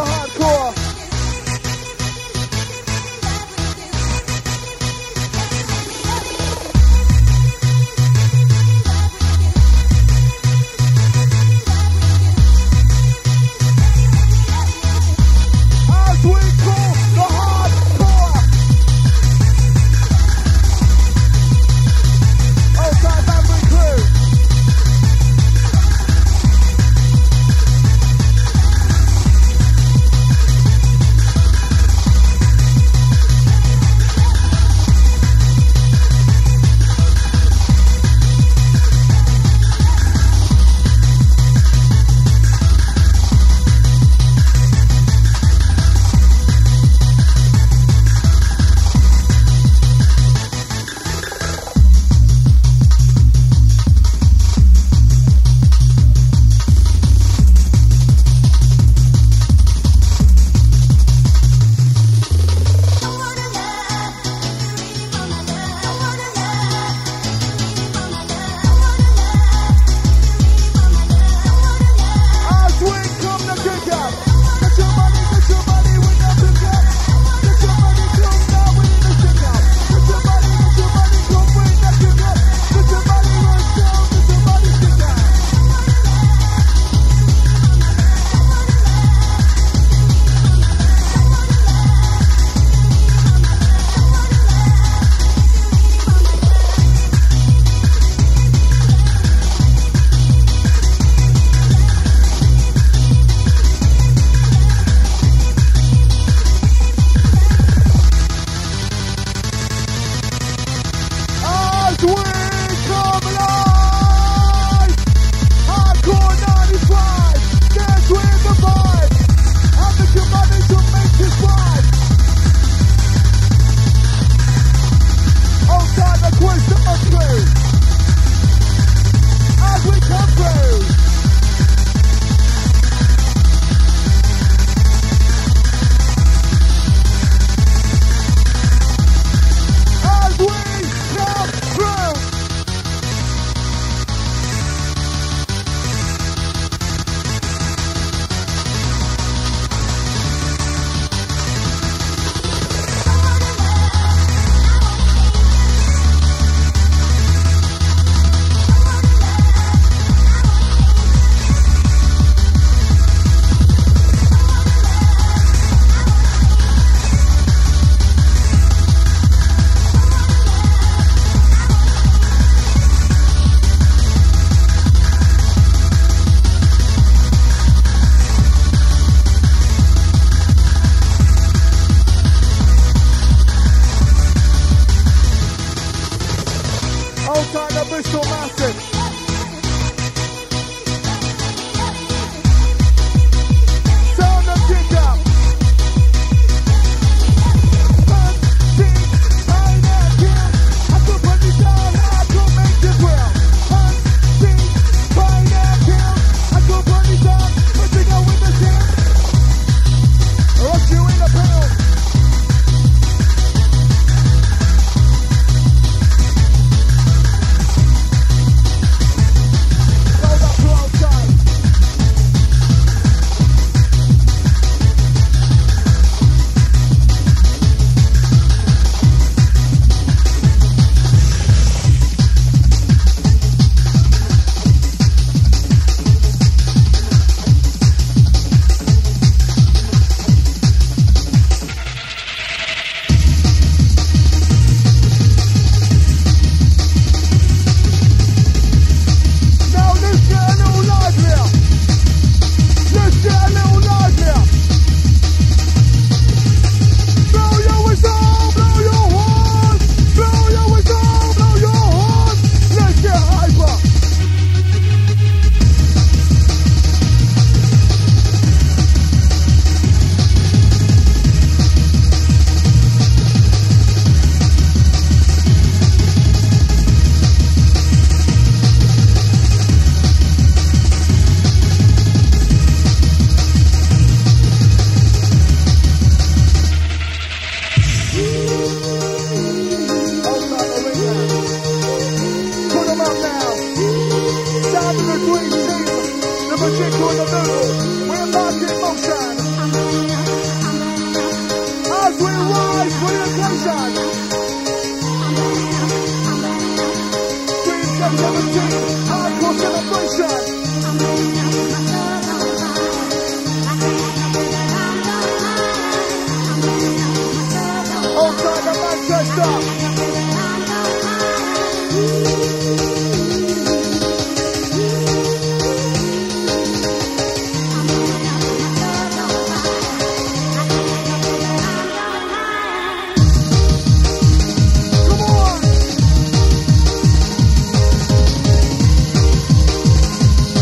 hardcore. As we call the hardcore. Outside Banbury crew. celebration. Dream Jam 17, hardcore celebration. Outside of Manchester. Come on.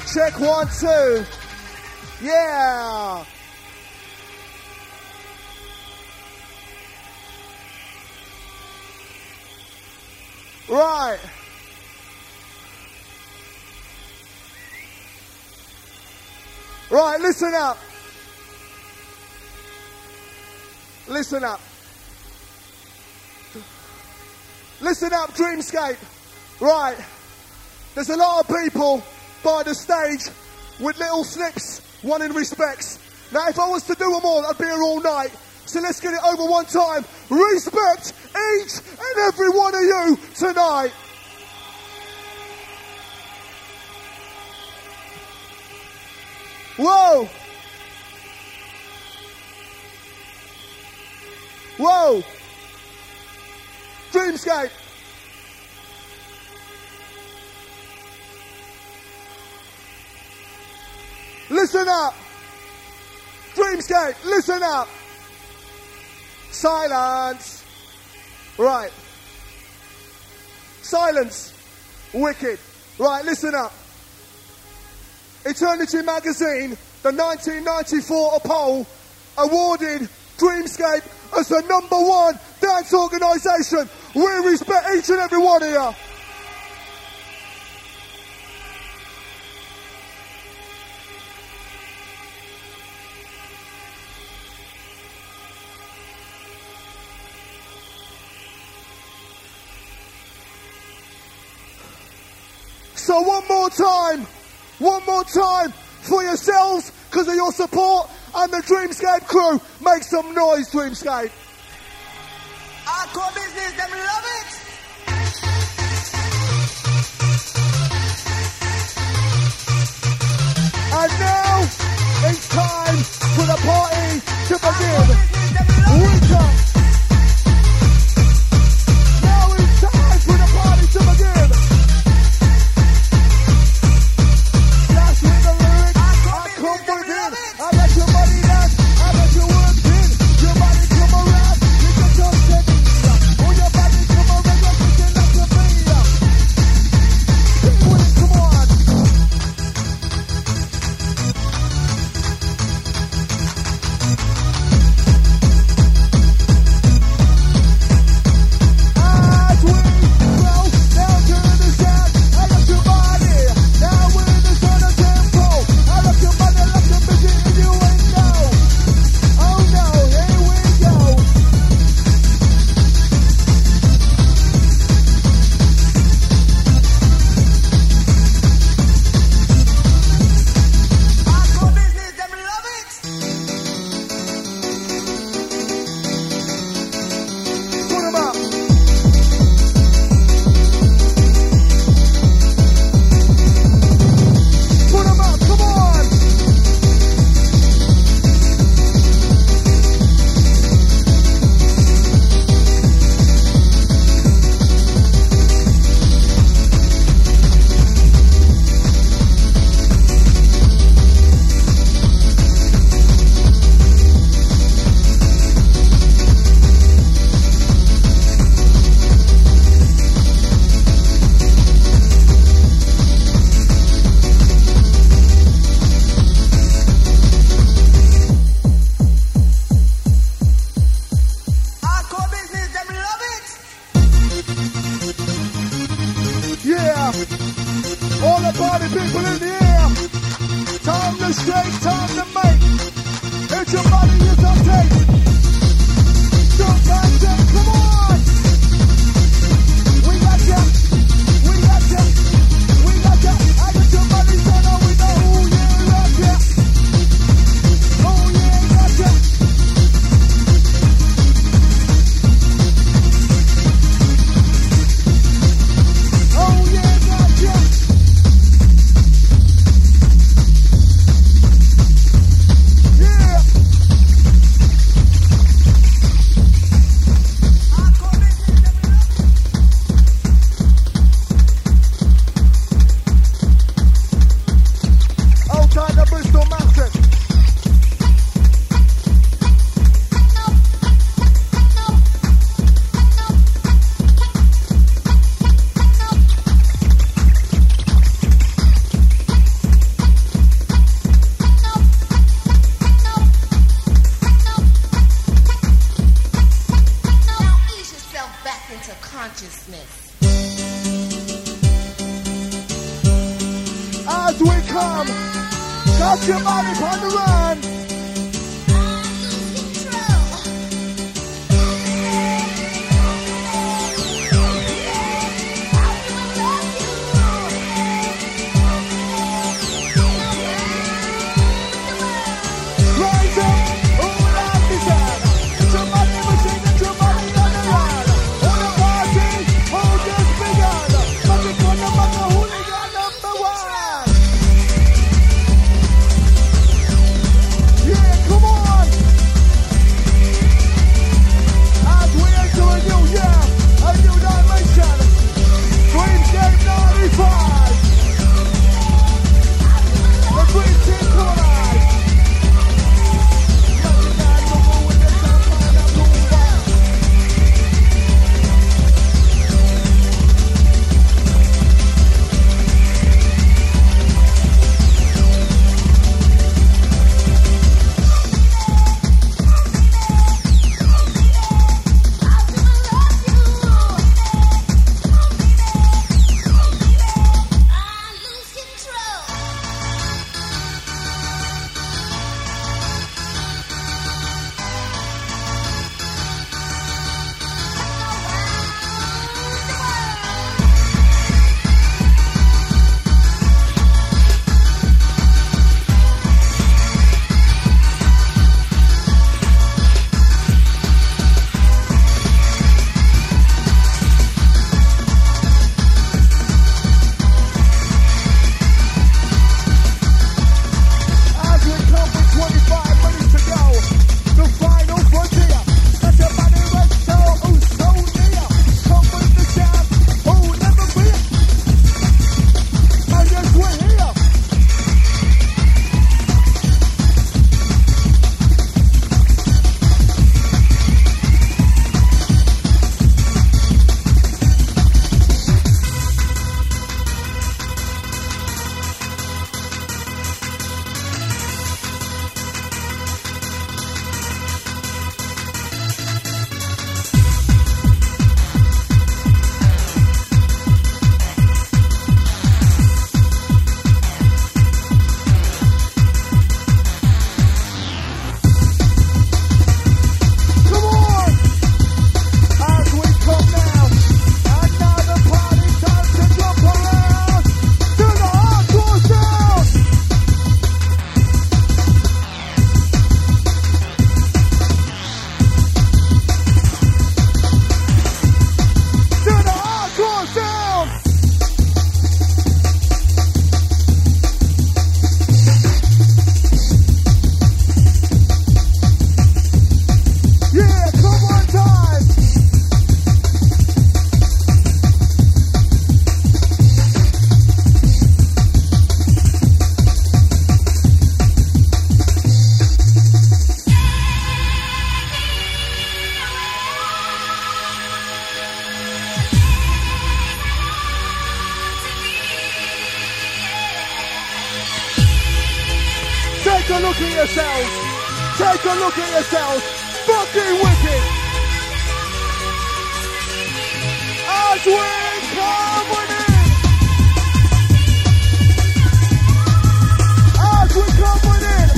Check 1, 2. Yeah. Right. Right, listen up. Listen up. Listen up, Dreamscape. Right. There's a lot of people by the stage with little snips wanting respects. Now, if I was to do them all, I'd be here all night. So let's get it over one time. Respect each and every one of you tonight. Whoa. Whoa. Dreamscape. Listen up. Dreamscape, listen up. Silence. Right. Silence. Wicked. Right, listen up. Eternity Magazine, the 1994 poll, awarded Dreamscape as the #1 dance organisation. We respect each and every one of you. So one more time for yourselves, because of your support, and the Dreamscape crew. Make some noise, Dreamscape. Hardcore business, them love it. And now, it's time for the party to begin. Wake up. Now it's time for the party to begin. That's with the lyrics. I come within. I let your body dance. I let your work in. Your body come around. You can just take it. Oh, your body come around. You're thinking like a baby. Sing with it, come on. As we go down to the sound, I love your body. Now we're in the zone of tempo. I love your body like a bitch and you ain't know. Oh no, here we go. Hardcore business, them love it. Put 'em up. Put 'em up, come on. Hardcore business, them love it. Yeah. All the party people in the air. Time to shake, time to make. Hit your body is update. Jump back, jump, come on. We got ya. We got ya. We got ya. I got your body so now we know who you love ya. Oh yeah, got ya. Oh yeah, got ya. Yeah. come. Got your money on the run. Rise up, all out the side. Get your money machine, get your money on the run. On the party, all just begun. Magic on the mother, hooligan number one. Yeah, come on. As we enter a new year, a new dimension. Dreamscape 95. The Dream Team collide. Take a look at yourselves. Take a look at yourselves. Fucking wicked. As we come in. As we come in.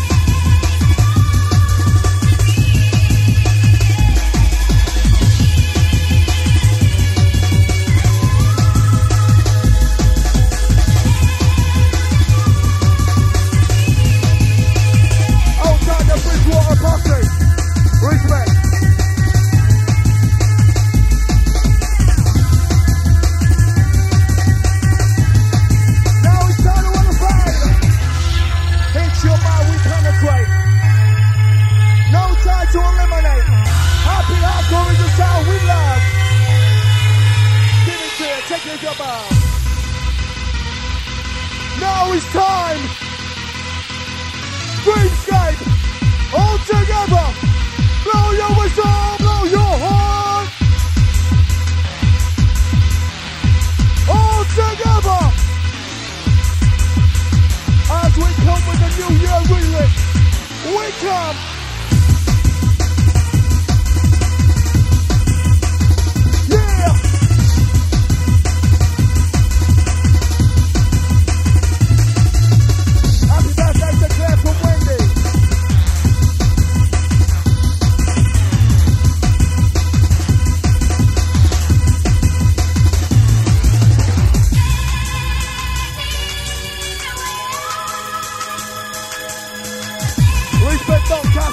Bridgewater Posse. Respect. Now it's time to run a fight. Hit your mind, we penetrate. No time to eliminate. Happy hardcore is the sound we love. Give it to it, take it up out. Now it's time. Dreamscape. All together, blow your whistle, blow your horn. All together, as we come with the New Year remix, we come. Yeah.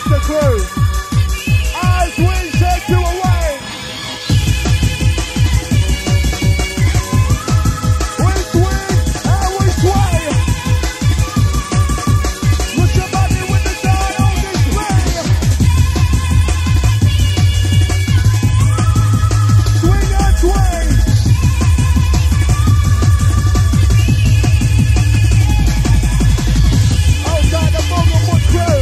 the crew. As we take you away. We swing and we sway. Put your body with the dial on display. Swing and sway. Outside the Bournemouth crew.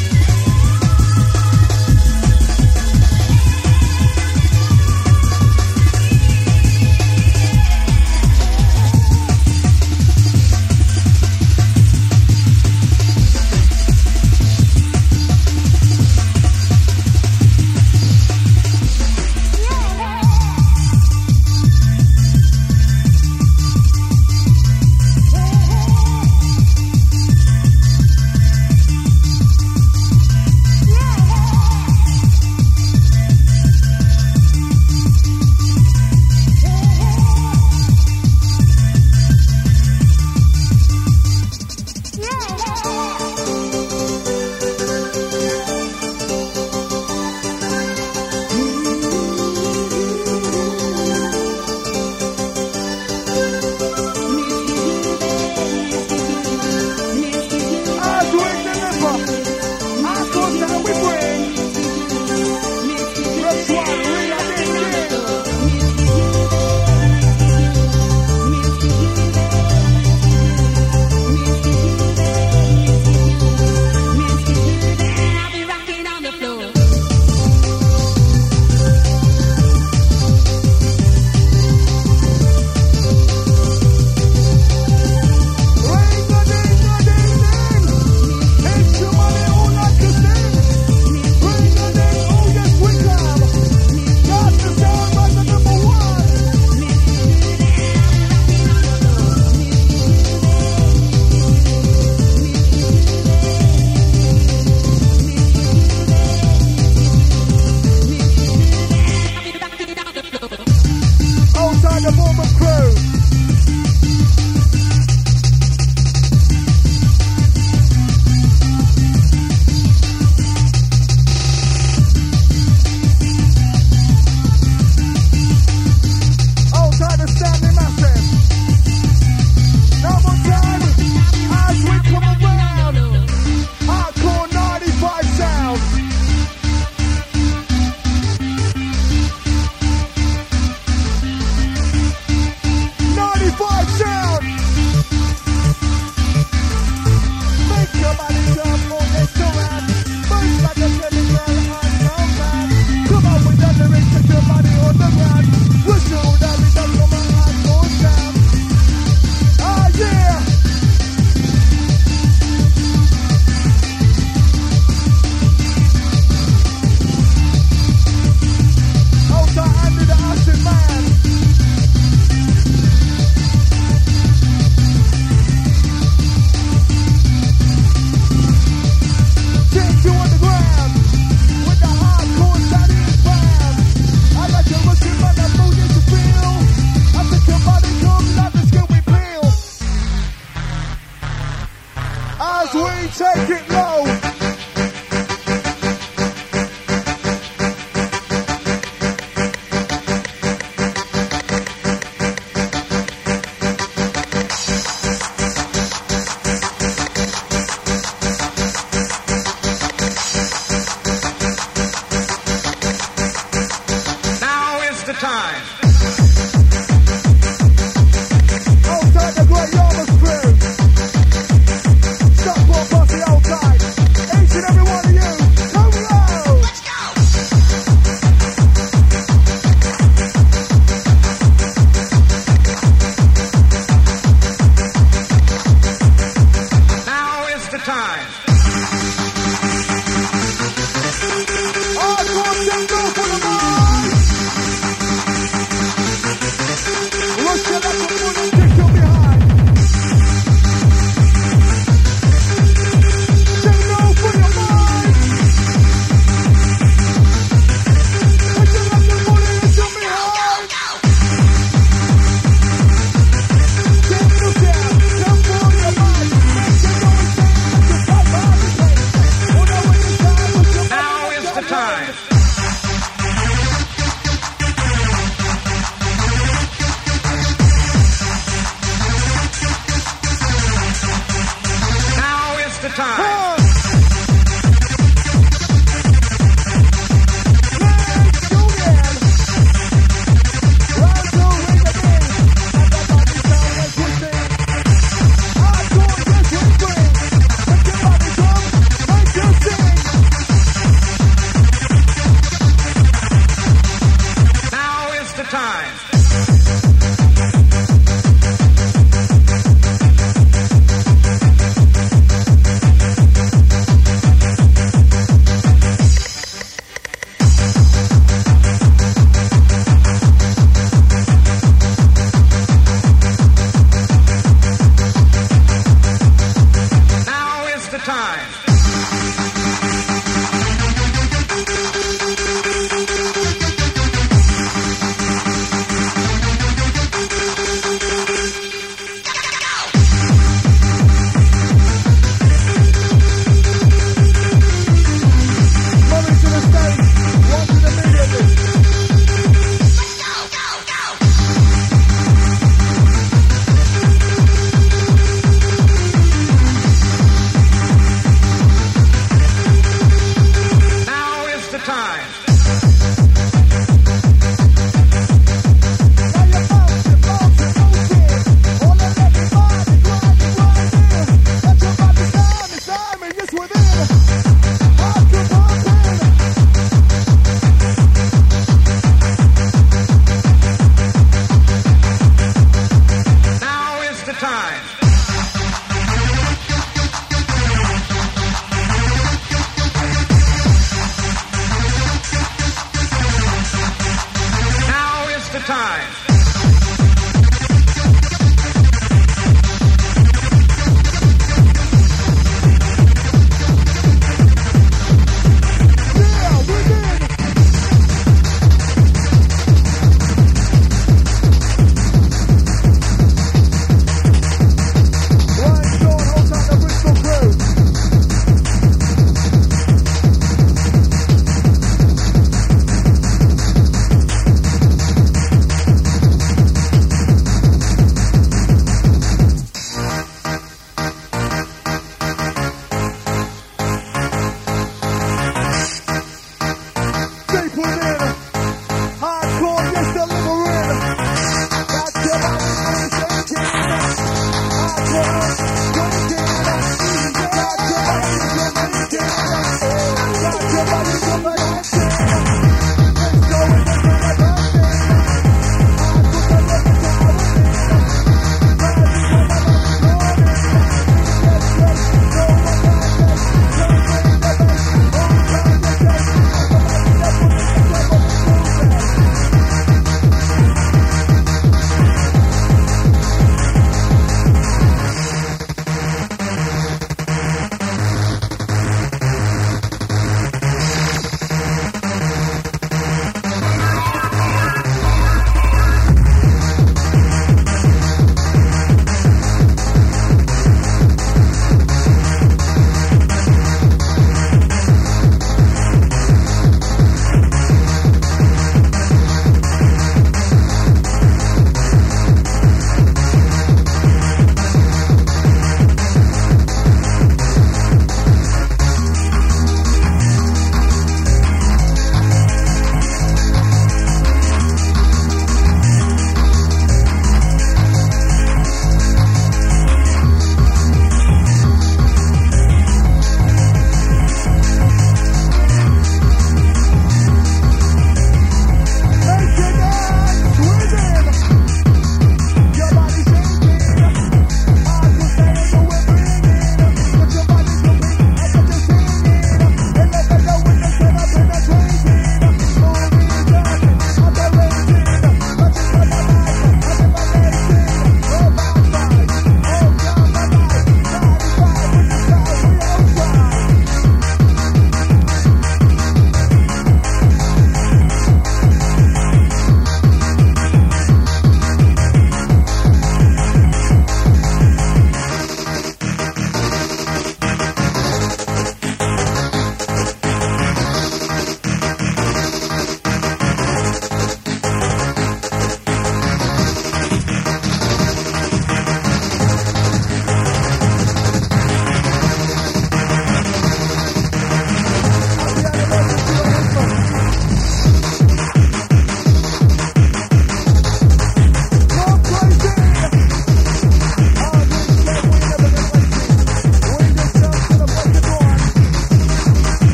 Take it low. Now is the time. Outside the Great Yarmouth crew. Stop for party outside. time. Now is the time. Come